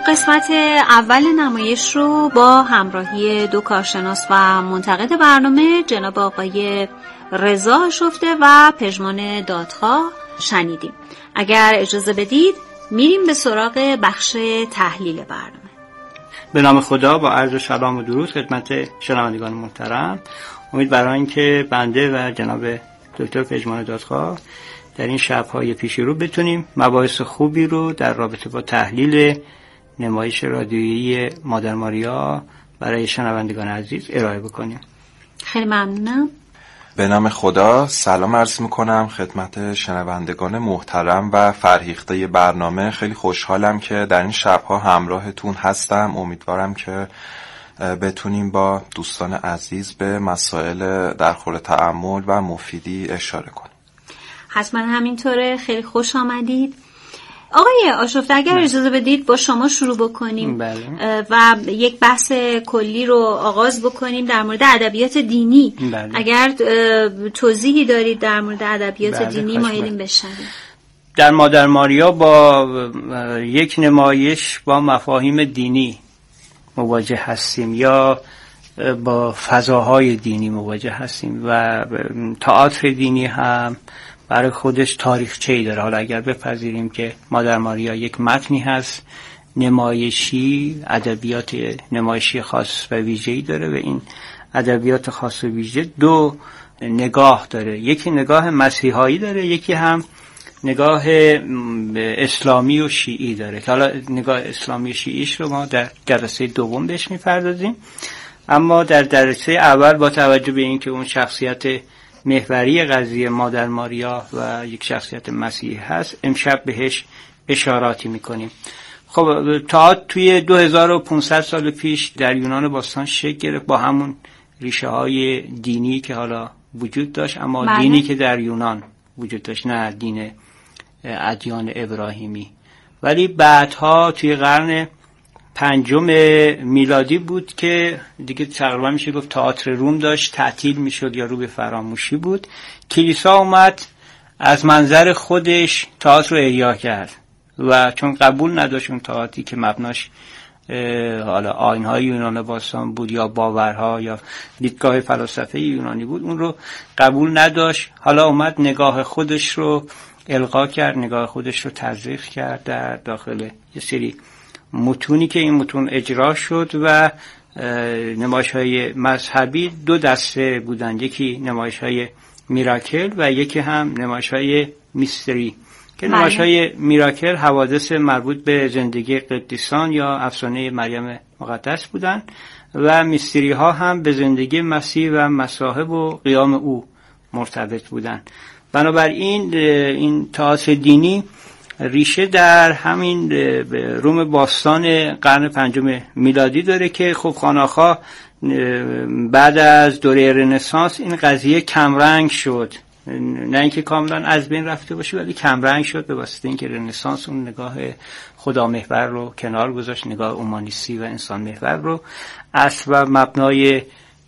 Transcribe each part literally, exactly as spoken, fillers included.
قسمت اول نمایش رو با همراهی دو کارشناس و منتقد برنامه جناب آقای رضا آشفته و پژمان دادخواه شنیدیم. اگر اجازه بدید میریم به سراغ بخش تحلیل برنامه. به نام خدا، با عرض سلام و درود خدمت شنوندگان محترم. امیدوارم اینکه بنده و جناب دکتر پژمان دادخواه در این شب‌های پیش رو بتونیم مباحث خوبی رو در رابطه با تحلیل نمایش رادیویی مادر ماریا برای شنوندگان عزیز ارائه بکنیم. خیلی ممنونم. به نام خدا سلام عرض میکنم خدمت شنوندگان محترم و فرهیخته برنامه. خیلی خوشحالم که در این شب‌ها همراهتون هستم. امیدوارم که بتونیم با دوستان عزیز به مسائل در خور تأمل و مفیدی اشاره کنیم. حتما همینطوره. خیلی خوش آمدید. آقای آشفته، اگر بله. اجازه بدید با شما شروع بکنیم بله. و یک بحث کلی رو آغاز بکنیم در مورد ادبیات دینی. بله. اگر توضیحی دارید در مورد ادبیات بله. دینی مایلیم بشنویم. در مادر ماریا با یک نمایش با مفاهیم دینی مواجه هستیم یا با فضاهای دینی مواجه هستیم و تئاتر دینی هم برای خودش تاریخچه‌ای داره. حالا اگر بپذیریم که مادر ماریا یک متنی هست نمایشی، ادبیات نمایشی خاص و ویژه‌ای داره و این ادبیات خاص و ویژه دو نگاه داره. یکی نگاه مسیحایی داره، یکی هم نگاه اسلامی و شیعی داره که حالا نگاه اسلامی و شیعیش رو ما در جلسه دوم بهش می‌پردازیم. اما در جلسه اول با توجه به اینکه اون شخصیت محوری قضیه مادر ماریا و یک شخصیت مسیحی هست، امشب بهش اشاراتی میکنیم. خب تئاتر توی دو هزار و پانصد سال پیش در یونان باستان شکل گرفت با همون ریشه های دینی که حالا وجود داشت، اما بله. دینی که در یونان وجود داشت، نه دین ادیان ابراهیمی. ولی بعدها توی قرن پنجم میلادی بود که دیگه تقریبا میشه گفت تئاتر روم داشت تعطیل میشد یا رو به فراموشی بود. کلیسا اومد از منظر خودش تئاتر رو احیا کرد و چون قبول نداشت اون تئاتری که مبناش حالا آیین‌های یونان باستان بود یا باورها یا دیدگاه فلسفه یونانی بود، اون رو قبول نداشت. حالا اومد نگاه خودش رو القا کرد، نگاه خودش رو تزریق کرد در داخل یه سری متونی که این متون اجرا شد و نمایش‌های مذهبی دو دسته بودند، یکی نمایش‌های میراکل و یکی هم نمایش‌های میستری که نمایش‌های میراکل حوادث مربوط به زندگی قدیسان یا افسانه مریم مقدس بودند و میستری ها هم به زندگی مسیح و مصاحب و قیام او مرتبط بودند. بنابراین این تئاتر دینی ریشه در همین روم باستان قرن پنجم میلادی داره که خب خاناخا بعد از دوره رنسانس این قضیه کمرنگ شد، نه اینکه کاملا از بین رفته باشه ولی کمرنگ شد به واسطه اینکه رنسانس اون نگاه خدا محور رو کنار گذاشت، نگاه اومانیستی و انسان محور رو اصل و مبنای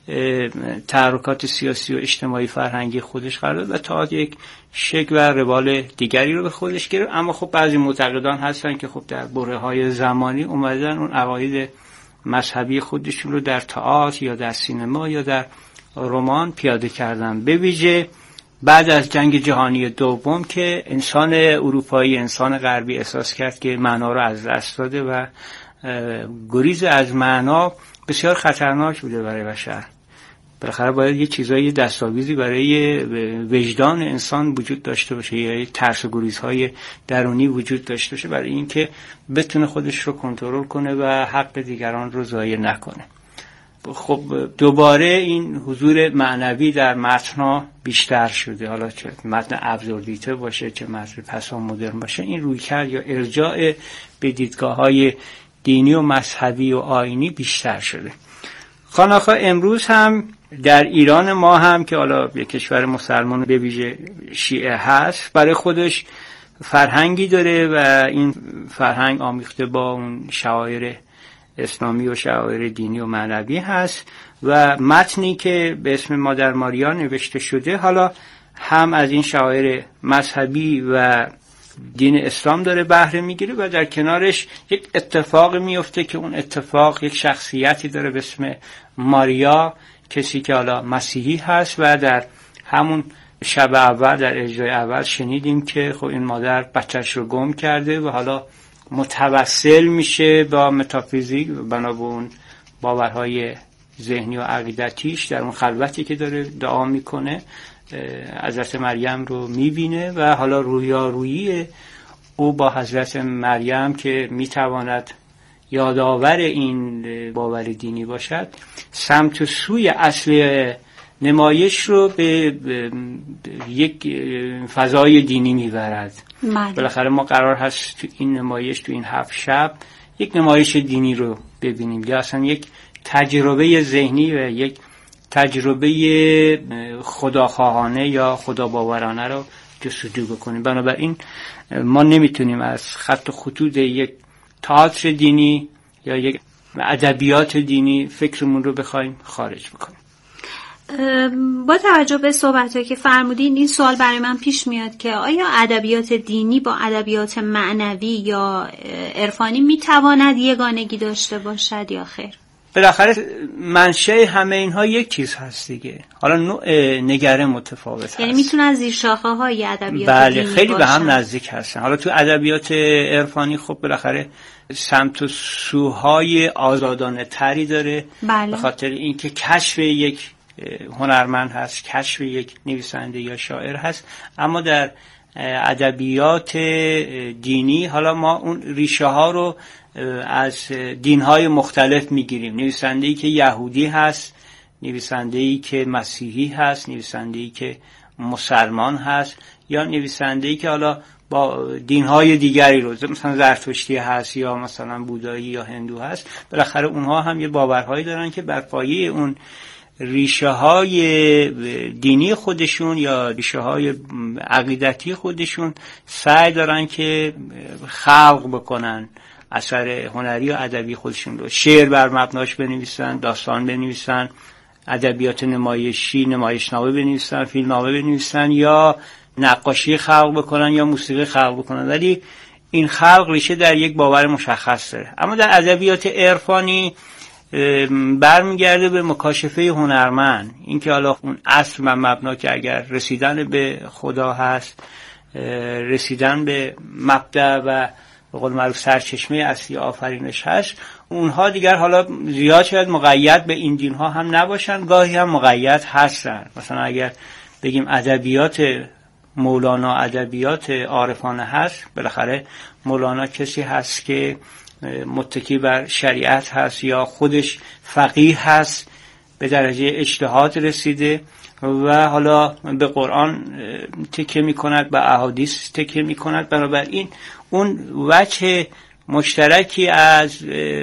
تحرکات سیاسی و اجتماعی فرهنگی خودش قرار داد و تا یک شکل و روال دیگری رو به خودش گرفت. اما خب بعضی معتقدان هستن که خب در برهه‌های زمانی اومدن اون عقاید مذهبی خودشون رو در تئاتر یا در سینما یا در رمان پیاده کردن، به ویژه بعد از جنگ جهانی دوم که انسان اروپایی، انسان غربی احساس کرد که معنا رو از دست داده و گریز از معنا بسیار خطرناک بوده برای بشر. بالاخره باید یه چیزایی دستاویزی برای وجدان انسان وجود داشته باشه یا یک ترس و گریزهای درونی وجود داشته باشه برای اینکه بتونه خودش رو کنترل کنه و حق دیگران رو ضایع نکنه. خب دوباره این حضور معنوی در متن‌ها بیشتر شده، حالا چه متن افزودیته باشه چه متن پسا مدرن باشه، این رویکرد یا ارجاع به دیدگاه‌های دینی و مذهبی و آیینی بیشتر شده. خاناخا امروز هم در ایران ما هم که حالا یک کشور مسلمان به ویژه شیعه هست برای خودش فرهنگی داره و این فرهنگ آمیخته با اون شعائر اسلامی و شعائر دینی و معنوی هست و متنی که به اسم مادر ماریا نوشته شده حالا هم از این شعائر مذهبی و دین اسلام داره بهره میگیره و در کنارش یک اتفاق میفته که اون اتفاق یک شخصیتی داره به اسم ماریا، کسی که حالا مسیحی هست و در همون شب اول در اجرای اول شنیدیم که خب این مادر بچهش رو گم کرده و حالا متوسل میشه با متافیزیک بنا به اون باورهای ذهنی و عقیدتیش در اون خلوتی که داره دعا میکنه حضرت مریم رو میبینه و حالا رویارویی او با حضرت مریم که میتواند یادآور این باور دینی باشد سمت و سوی اصل نمایش رو به یک فضای دینی میبرد. بالاخره ما قرار هست تو این نمایش تو این هفت شب یک نمایش دینی رو ببینیم یا اصلا یک تجربه ذهنی و یک تجربه خداخواهانه یا خداباورانه رو جستجو بکنیم. بنابراین ما نمیتونیم از خط خطوط یک تئاتر دینی یا یک ادبیات دینی فکرمون رو بخوایم خارج بکنیم. با توجه به صحبت‌هایی که فرمودین این سوال برای من پیش میاد که آیا ادبیات دینی با ادبیات معنوی یا عرفانی میتواند یگانگی داشته باشد یا خیر؟ بالاخره منشأ همه اینها یک چیز هست دیگه، حالا نوع نگره متفاوت هست. یعنی میتونن زیر شاخه‌های ادبیات بله دینی خیلی باشن. به هم نزدیک هستن. حالا تو ادبیات عرفانی خب بالاخره سمت و سوهای آزادانه تری داره. بله. به خاطر اینکه کشف یک هنرمند هست، کشف یک نویسنده یا شاعر هست. اما در ادبیات دینی حالا ما اون ریشه ها رو از دین‌های مختلف میگیریم. نویسنده‌ای که یهودی هست، نویسنده‌ای که مسیحی هست، نویسنده‌ای که مسلمان هست یا نویسنده‌ای که حالا با دین‌های دیگری رو مثلا زرتشتی هست یا مثلا بودایی یا هندو هست. بالاخره اونها هم یه باورهایی دارن که بر پایه اون ریشه های دینی خودشون یا ریشه های عقیدتی خودشون سعی دارن که خلق بکنن اثر هنری و ادبی خودشون رو، شعر بر مبناش بنویسن، داستان بنویسن، ادبیات نمایشی، نمایشنامه بنویسن، فیلمنامه بنویسن یا نقاشی خلق بکنن یا موسیقی خلق بکنن. ولی این خلق ریشه در یک باور مشخص داره. اما در ادبیات عرفانی برمیگرده به مکاشفه هنرمند، اینکه حالا اون اصل و مبنا که اگر رسیدن به خدا هست، رسیدن به مبدأ و به قول معروف سرچشمه اصلی آفرینش هست، اونها دیگر حالا زیاد شاید مقید به این دین ها هم نباشن، گاهی هم مقید هستن. مثلا اگر بگیم ادبیات مولانا ادبیات عارفانه هست، بالاخره مولانا کسی هست که متکی بر شریعت هست یا خودش فقیه هست، به درجه اجتهاد رسیده و حالا به قرآن تکیه می کند، به احادیث تکیه می کند. بنابراین اون وجه مشترکی از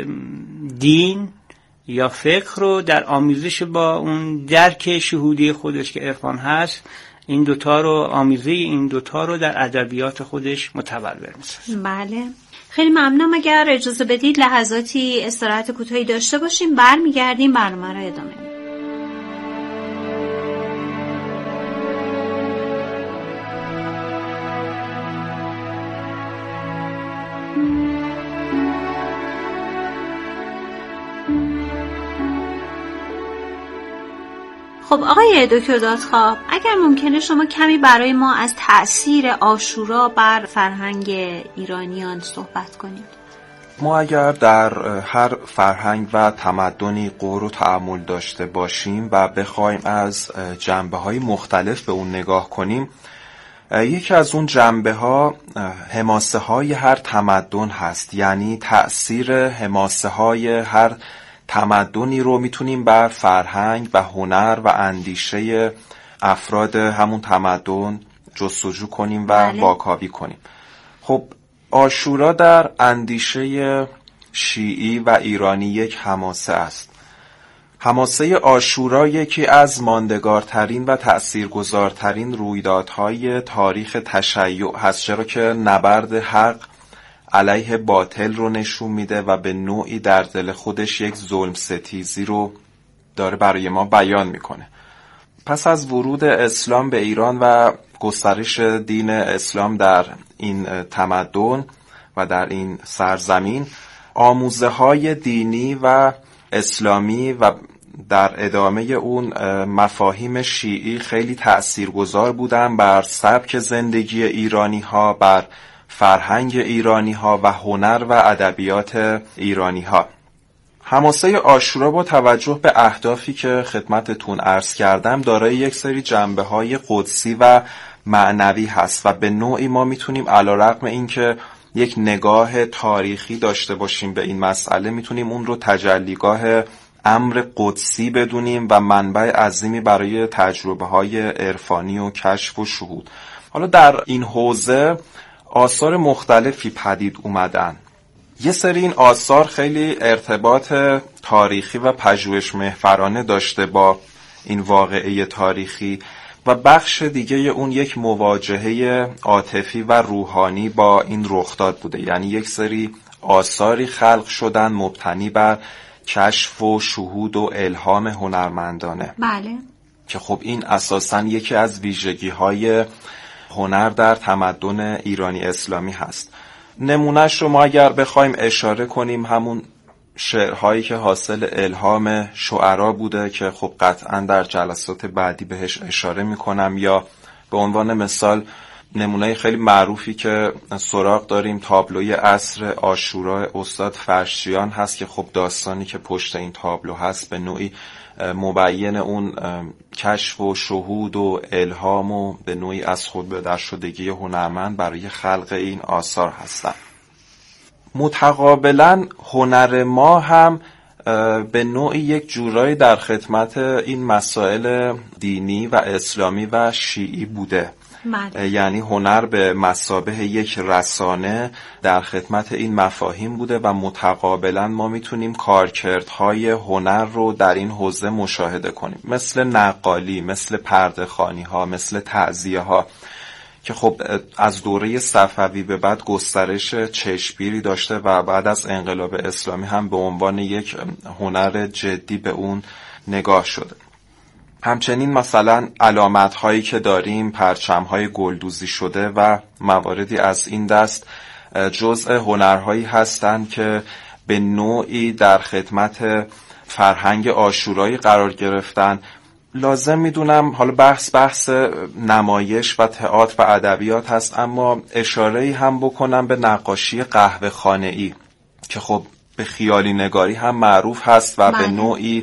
دین یا فقه رو در آمیزش با اون درک شهودی خودش که عرفان هست، این دوتا رو آمیزه این دوتا رو در ادبیات خودش متبلور می‌سازه. بله خیلی ممنونم. اگر اجازه بدید لحظاتی استراحت کوتاهی داشته باشیم، برمیگردیم برنامه رو ادامه میدیم. خب آقای دکتر دادخواه، اگر ممکنه شما کمی برای ما از تأثیر عاشورا بر فرهنگ ایرانیان صحبت کنید. ما اگر در هر فرهنگ و تمدنی غور و تأمل داشته باشیم و بخوایم از جنبه‌های مختلف به اون نگاه کنیم، یکی از اون جنبه‌ها حماسه‌های هر تمدن هست. یعنی تأثیر حماسه‌های هر تمدنی رو میتونیم بر فرهنگ و هنر و اندیشه افراد همون تمدن جستجو کنیم و بله. واکاوی کنیم. خب عاشورا در اندیشه شیعی و ایرانی یک حماسه است. حماسه عاشورا یکی از ماندگارترین و تأثیرگذارترین رویدادهای تاریخ تشیع هست، چرا که نبرد حق علیه باطل رو نشون میده و به نوعی در دل خودش یک ظلم ستیزی رو داره برای ما بیان میکنه. پس از ورود اسلام به ایران و گسترش دین اسلام در این تمدن و در این سرزمین آموزه های دینی و اسلامی و در ادامه اون مفاهیم شیعی خیلی تأثیرگذار بودن بر سبک زندگی ایرانی ها، بر فرهنگ ایرانی ها و هنر و ادبیات ایرانی ها. حماسه عاشورا با توجه به اهدافی که خدمتتون عرض کردم دارای یک سری جنبه های قدسی و معنوی هست و به نوعی ما میتونیم علیرغم اینکه یک نگاه تاریخی داشته باشیم به این مسئله، میتونیم اون رو تجلیگاه امر قدسی بدونیم و منبع عظیمی برای تجربه های عرفانی و کشف و شهود. حالا در این حوزه آثار مختلفی پدید اومدن. یه سری این آثار خیلی ارتباط تاریخی و پژوهش محورانه داشته با این واقعه تاریخی و بخش دیگه اون یک مواجهه عاطفی و روحانی با این رخداد بوده. یعنی یک سری آثاری خلق شدن مبتنی بر کشف و شهود و الهام هنرمندانه. بله. که خب این اساساً یکی از ویژگی‌های هنر در تمدن ایرانی اسلامی هست. نمونهش رو ما اگر بخوایم اشاره کنیم همون شعرهایی که حاصل الهام شعرا بوده که خب قطعاً در جلسات بعدی بهش اشاره میکنم، یا به عنوان مثال نمونه خیلی معروفی که سراغ داریم تابلوی عصر عاشورا استاد فرشیان هست که خب داستانی که پشت این تابلو هست به نوعی مبین اون کشف و شهود و الهام و به نوعی از خود به در شدگی هنرمند برای خلق این آثار هستن. متقابلا هنر ما هم به نوعی یک جورایی در خدمت این مسائل دینی و اسلامی و شیعی بوده. مد. یعنی هنر به مثابه یک رسانه در خدمت این مفاهیم بوده و متقابلا ما میتونیم کارکردهای هنر رو در این حوزه مشاهده کنیم، مثل نقالی، مثل پرده‌خوانی ها، مثل تعزیه ها که خب از دوره صفوی به بعد گسترش چشمگیری داشته و بعد از انقلاب اسلامی هم به عنوان یک هنر جدی به اون نگاه شده. همچنین مثلا علامت هایی که داریم، پرچم های گلدوزی شده و مواردی از این دست جزء هنرهایی هستند که به نوعی در خدمت فرهنگ عاشورایی قرار گرفتن. لازم میدونم حالا بحث بحث نمایش و تئاتر و ادبیات هست، اما اشاره‌ای هم بکنم به نقاشی قهوه خانه‌ای که خب به خیالی نگاری هم معروف هست و به نوعی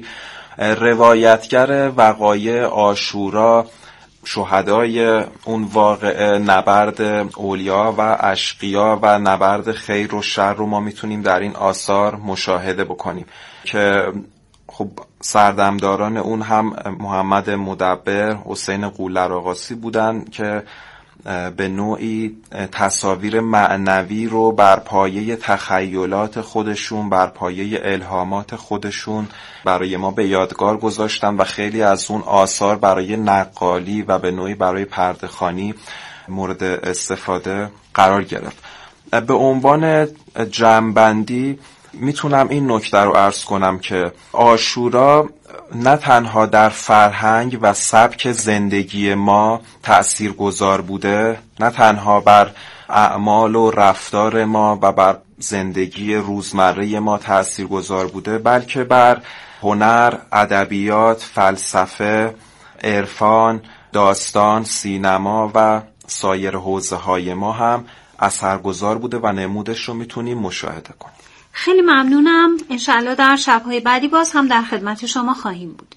روایتگر وقایع عاشورا، شهدای اون واقعه، نبرد اولیا و اشقیا و نبرد خیر و شر رو ما میتونیم در این آثار مشاهده بکنیم که خب سردمداران اون هم محمد مدبر، حسین قولرآقاسی بودن که به نوعی تصاویر معنوی رو بر پایه تخیلات خودشون، بر پایه الهامات خودشون برای ما به یادگار گذاشتن و خیلی از اون آثار برای نقالی و به نوعی برای پرده‌خوانی مورد استفاده قرار گرفت. به عنوان جمع‌بندی میتونم این نکته رو عرض کنم که عاشورا نه تنها در فرهنگ و سبک زندگی ما تأثیر گذار بوده، نه تنها بر اعمال و رفتار ما و بر زندگی روزمره ما تأثیر گذار بوده، بلکه بر هنر، ادبیات، فلسفه، عرفان، داستان، سینما و سایر حوزه‌های ما هم اثرگذار بوده و نمودش رو میتونیم مشاهده کنیم. خیلی ممنونم. انشالله در شب‌های بعدی باز هم در خدمت شما خواهیم بود.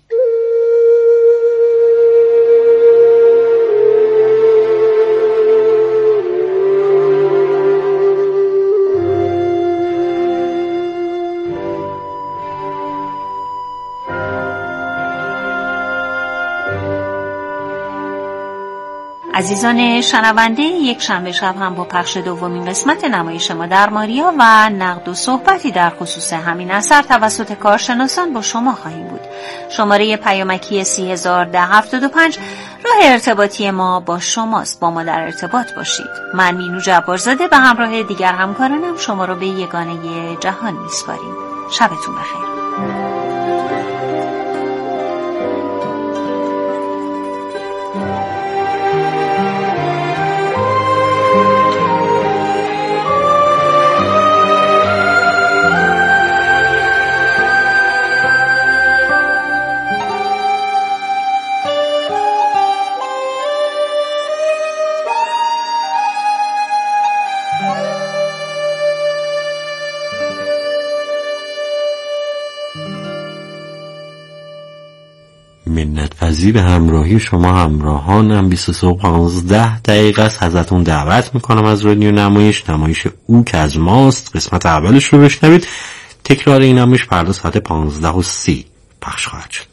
عزیزان شنونده، یک شنبه شب هم با پخش دومین قسمت نمایش ما در ماریا و نقد و صحبتی در خصوص همین اثر توسط کارشناسان با شما خواهیم بود. شماره پیامکی سی هزار ده هفتاد و پنج راه ارتباطی ما با شماست. با ما در ارتباط باشید. من مینو جبارزاده به همراه دیگر همکارانم شما رو به یگانه جهان میسپاریم. شبتون بخیر. منت‌پذیر به همراهی شما همراهانم. بیست و سه و پانزده دقیقه است. ازتون دعوت میکنم از رادیو نمایش نمایش او که از ماست قسمت اولش رو بشنوید. تکرار این نمایش فردا ساعت پانزده و سی پخش خواهد شد.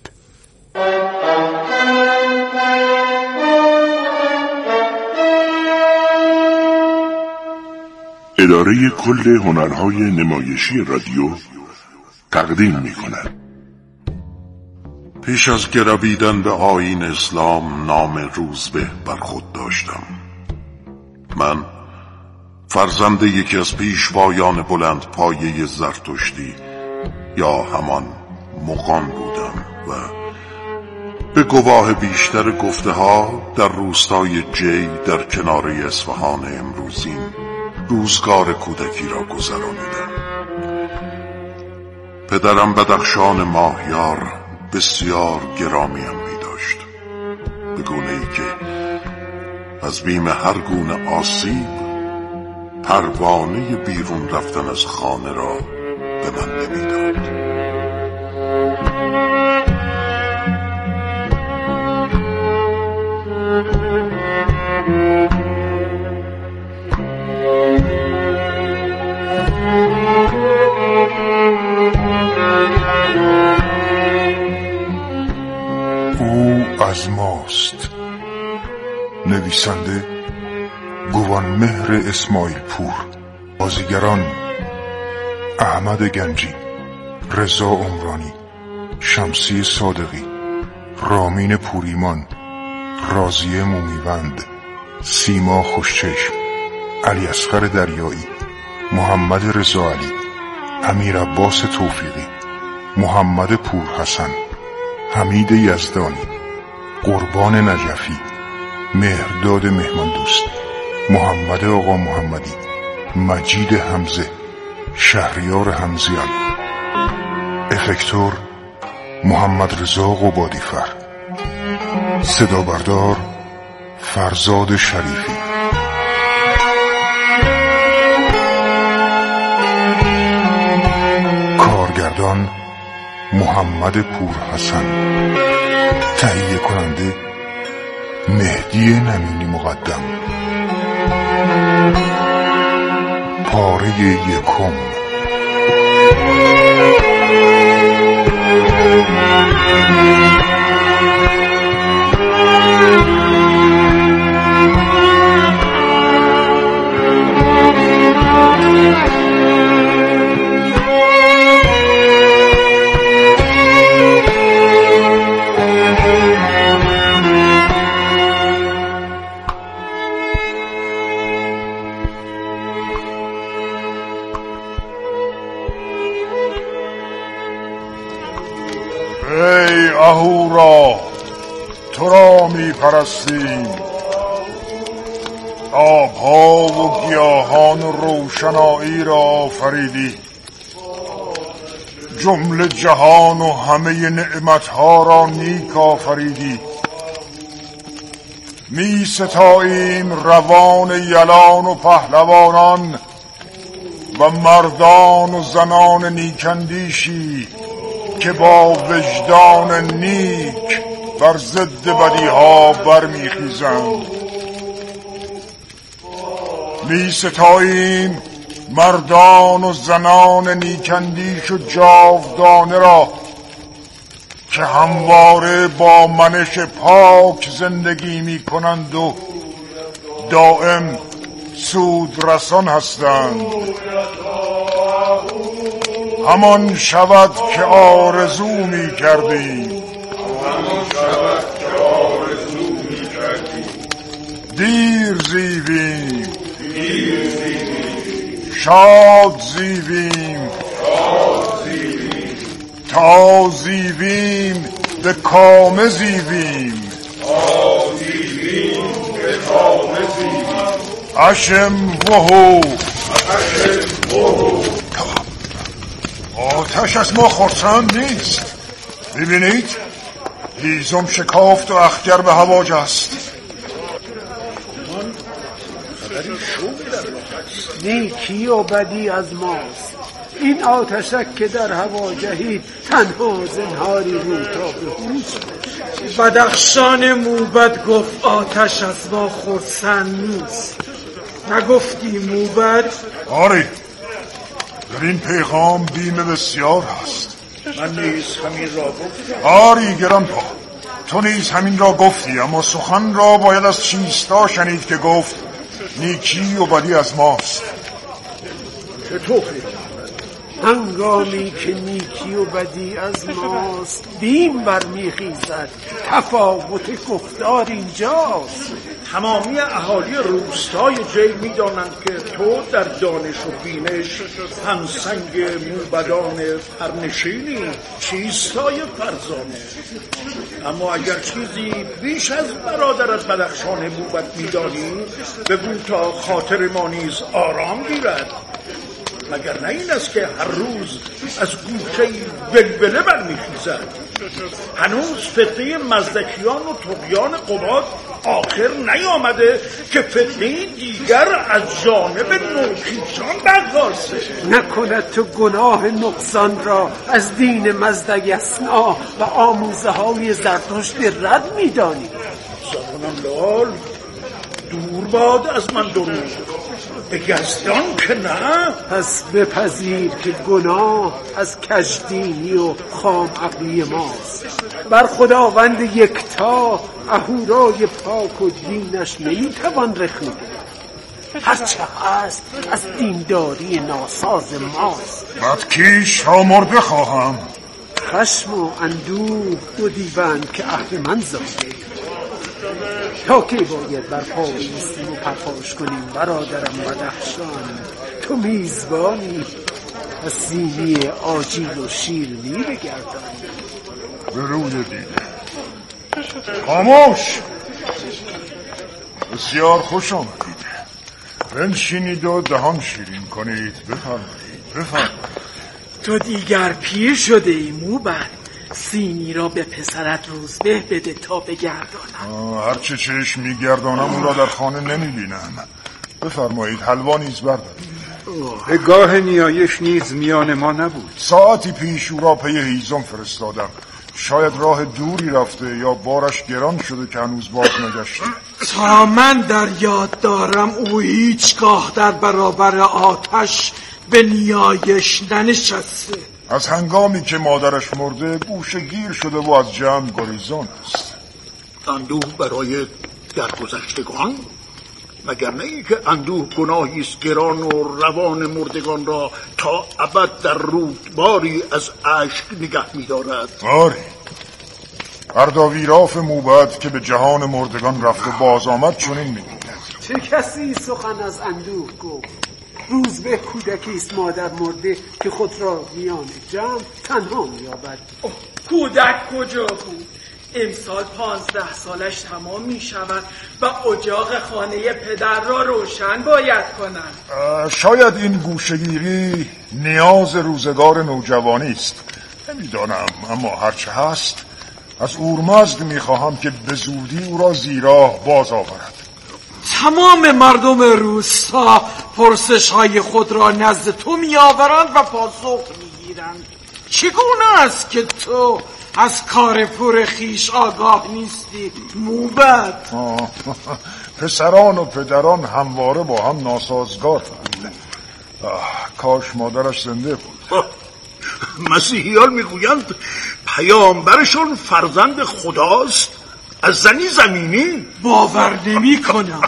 اداره کل هنرهای نمایشی رادیو تقدیم می کند. پیش از گرویدن به آیین اسلام نام روزبه بر خود داشتم. من فرزند یکی از پیشوایان بلند پایه زرتشتی یا همان مغان بودم و به گواه بیشتر گفته ها در روستای جی در کنار اصفهان امروزین روزگار کودکی را گذرانیدم. پدرم بدخشان ماهیار بسیار گرامیم می داشت، به گونه ای که از بیم هر گونه آسیب پروانه بیرون رفتن از خانه را به من نمی داد. او از ماست. نویسنده گوان مهر اسماعیل پور. بازیگران احمد گنجی، رضا عمرانی، شمسی صادقی، رامین پوریمان، راضیه مومیوند، سیما خوشچشم، علی اصغر دریایی، محمد رضا علی، امیر عباس توفیقی، محمد پور حسن، حمید یزدانی، قربان نجفی، مهرداد مهمان دوست، محمد آقا محمدی، مجید حمزه، شهریار حمزیان. افکتور محمد رضا قبادیفر. صدا بردار فرزاد شریفی. کارگردان محمد پور حسن. تهیه کننده مهدی نمینی مقدم. پاره یکم. ای اهورا، تو را می پرستیم. آبها و گیاهان و روشنایی را آفریدی. جمله جهان و همه نعمتها را نیک آفریدی. می ستاییم روان یلان و پهلوانان و مردان و زنان نیکندیشی که با وجدان نیک بر ضد بدیها برمیخیزند. می ستاییم مردان و زنان نیکندیش و جاودانه را که همواره با منش پاک زندگی می کنند و دائم سود رسان هستند. همان شود که آرزو می کردیم. دیر زیویم، شاد زیویم، تا زیویم به کام زیویم. اشم وهو آتش از ما خرسند نیست. ببینید، هیزم شکافت و اخگر به هوا جست. نیکی و بدی از ماست. این آتشک که در هوا جهید تنها زنهاری رو تا به هوش. بدخشان موبد گفت آتش از ما خرسند نیست. نگفتی موبد؟ آری، در این پیغام بیم بسیار هست. من نیز همین را گفتم. آری گرانپا، تو نیز همین را گفتی، اما سخن را باید از چیستا شنید که گفت نیکی و بدی از ماست. چطوری؟ هنگامی که نیکی و بدی از ماست بیم برمیخیزد. تفاوت گفتار اینجاست. تمامی اهالی روستای جیل میدانند که تو در دانش و بینش همسنگ موبدان پرنشینی، چیستای فرزانه. اما اگر چیزی بیش از برادرت بدخشان موبد میدانی، بگو تا خاطر ما نیز آرام گیرد. مگر نه این است که هر روز از گوشه بلبله برمیخیزد؟ هنوز فتنه مزدکیان و طغیان قباد آخر نیامده که فتنه دیگر از جانب نوکیشان برخاسته. نکند تو گناه نقصان را از دین مزدیسنا و آموزه های زرتشت رد میدانی؟ زبانم لال، دور باد از من درود. به گزدان که نه. پس بپذیر که گناه از کژدینی و خام عقلی ماست. بر خداوند یکتا اهورای پاک و دینش نمیتوان رخنه. هرچه هست از دینداری ناساز ماست. بدکیش تا مرده خواهم. خشم و اندوه دو دیوند که اهرمن زاده. تا که باید بر پا بایستیم و پرخاش کنیم برادرم بدخشان؟ تو میزبانی از سینی آجیل و شیرینی بگردانی. به روی دیده خاموش. بسیار خوش آمدید. بنشینید و دهان شیرین کنید. بفرمایید بفرمایید. تو دیگر پیر شده ای موبد. سینی را به پسرت روزبه بده تا بگردانم. هرچه چشم میگردانم اون را در خانه نمیبینم. بفرمایید حلوا نیز بردارید. به گاه نیایش نیز میان ما نبود. ساعتی پیش او را پی هیزم فرستادم. شاید راه دوری رفته یا بارش گران شده که هنوز باز نگشته. تا من در یاد دارم او هیچگاه در برابر آتش به نیایش ننشسته. از هنگامی که مادرش مرده گوشه گیر شده و از جمع گریزان است. اندوه برای درگذشتگان؟ مگر نه ای که اندوه گناهی است گران و روان مردگان را تا ابد در رودباری از اشک نگه می‌دارد؟ آری، ارداویراف موبد که به جهان مردگان رفت و باز آمد چنین می‌گوید. چه کسی سخن از اندوه گفت؟ روزبه کودکی است مادر مرده که خود را میان جمع تنها می‌یابد. کودک کجا بود؟ امسال پانزده سالش تمام می شود و اجاق خانه پدر را روشن باید کنند. شاید این گوشه‌گیری نیاز روزگار نوجوانی است، نمیدانم، اما هرچه هست از اورمزد میخواهم که به زودی او را زیراه باز آورد. تمام مردم روستا پرسش های خود را نزد تو می آورند و پاسخ می گیرند. چگونه است که تو از کار پور خیش آگاه نیستی موبد؟ پسران و پدران همواره با هم ناسازگار. کاش مادرش زنده بود. مسیحیان میگویند پیامبرشون فرزند خداست از زنی زمینی. باور نمی کنم.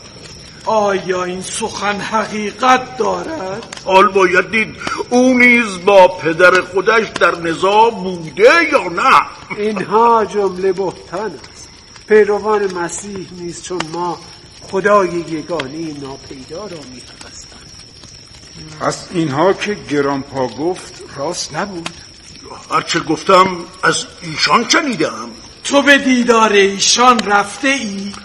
آیا این سخن حقیقت دارد؟ حال باید دید او نیز با پدر خودش در نزاع بوده یا نه. اینها جمله بهتان است. پیروان مسیح نیز چون ما خدای یگانه ناپیدا را می‌پرستند. پس اینها که گرانپا گفت راست نبود؟ هرچه گفتم از ایشان شنیدم. تو به دیدار ایشان رفته ای؟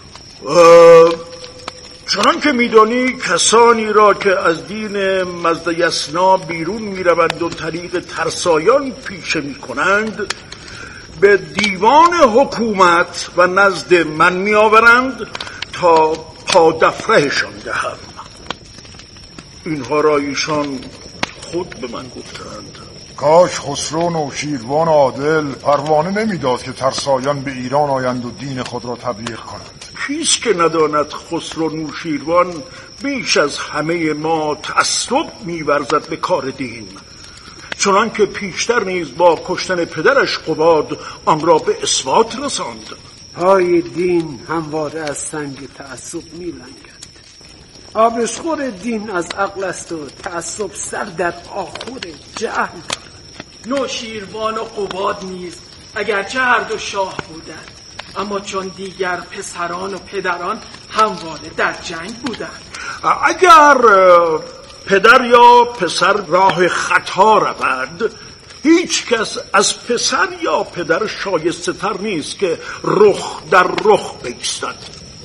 چنان که میدانی کسانی را که از دین مزدیسنا بیرون میروند و طریق ترسایان پیشه میکنند به دیوان حکومت و نزد من میآورند تا پادفرهشان دهم. اینها را ایشان خود به من گفتند. کاش خسرو نوشیروان عادل پروانه نمیداد که ترسایان به ایران آیند و دین خود را تبلیغ کنند. کیست که نداند خسرو نوشیروان بیش از همه ما تعصب می‌ورزد به کار دین، چنان که پیشتر نیز با کشتن پدرش قباد آن را به اثبات رساند. پای دین همواره از سنگ تعصب می‌لنگد. آبشخور دین از عقل است و تعصب سر در آخور جهل دارد. نوشیروان و قباد نیز اگرچه هر دو شاه بودند، اما چون دیگر پسران و پدران همواره در جنگ بودند. اگر پدر یا پسر راه خطا رود، هیچ کس از پسر یا پدر شایسته تر نیست که رخ در رخ بایستد.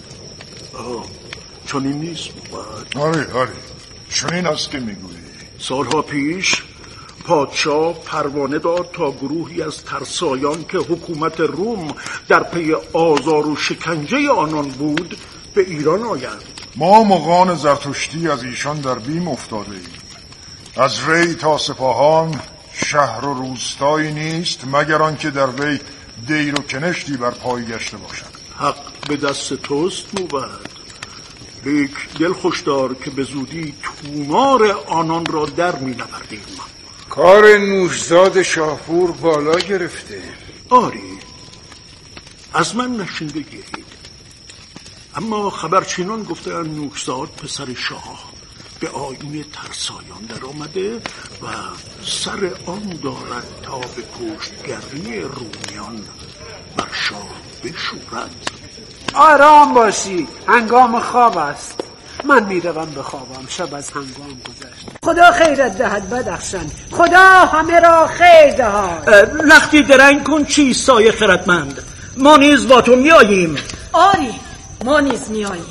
چون این نیست بود؟ آره آره چون است که میگویی. سالها پیش پادشاه پروانه داد تا گروهی از ترسایان که حکومت روم در پی آزار و شکنجه آنان بود به ایران آیند. ما مغان زرتشتی از ایشان در بیم افتاده ایم. از ری تا سپاهان شهر و روستایی نیست مگر آنکه در وی دیر و کنشتی بر پای گشته باشد. حق به دست توست موبد، لیک دل خوش دار که به زودی تومار آنان را در می نوردیم. کار نوشزاد شاهپور بالا گرفته. آری از من نشین بگیرید، اما خبرچینان گفتند نوشزاد پسر شاه به آیین ترسایان در آمده و سر آن دارد تا به پشتگری رومیان بر شاه بشورد. آرام باشی، هنگام خواب است. من میروم بخوابم، شب از هنگام گذشت. خدا خیرت دهد بدخشان، خدا همه را خیر دهد. لختی درنگ کن چیستای خردمند، ما نیز با تو میاییم. آری ما نیز میاییم.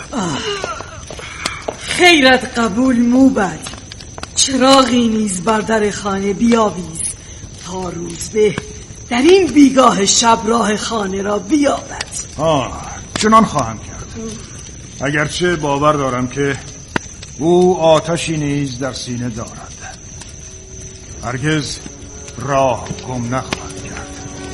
خیرت قبول موبد، چراغی نیز بر در خانه بیاویز تا روزبه در این بیگاه شب راه خانه را بیابد. آه چنان خواهم کرد، اگرچه باور دارم که او آتشی نیز در سینه دارد، هرگز راه گم نخواهد کرد.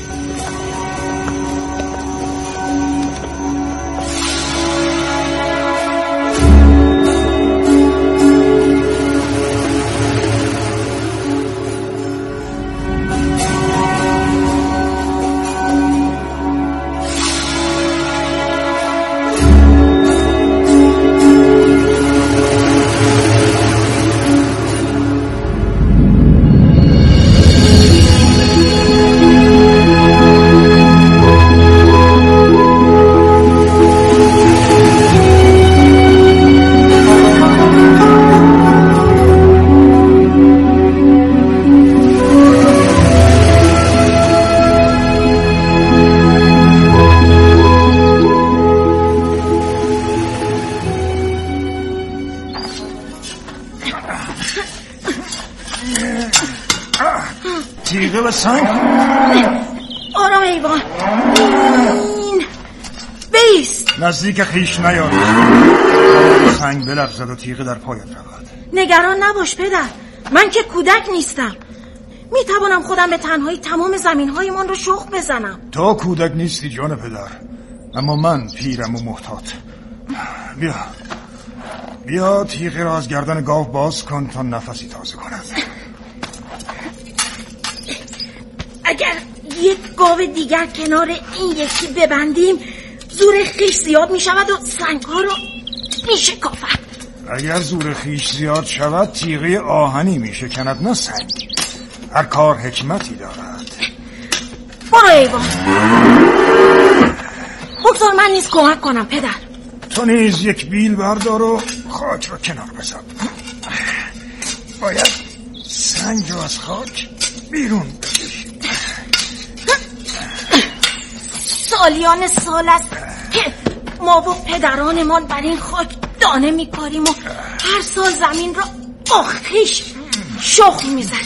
تیغه و سنگ. آرام ایوان، این بیست. نزدیک خیش نیاد، سنگ بلغزد و تیغه در پایت رود. نگران نباش پدر، من که کودک نیستم، میتوانم خودم به تنهایی تمام زمینهای من رو شخم بزنم. تو کودک نیستی جان پدر، اما من پیرم و محتاط. بیا بیا تیغه را از گردن گاو باز کن تا نفسی تازه کند. اگر یک گاو دیگر کنار این یکی ببندیم زور خیش زیاد می شود و سنگ ها رو می شکافد. اگر زور خیش زیاد شود تیغه آهنی می شکند نه سنگ. هر کار حکمتی دارد. برو ایوان، بگذار من نیز کمک کنم پدر. تو نیز یک بیل بردار و خاک را کنار بذار. باید سنگ را از خاک بیرون بکشی. سالیان سال است که ما و پدرانمان بر این خاک دانه میکاریم و هر سال زمین را با خیش شخم میزنیم.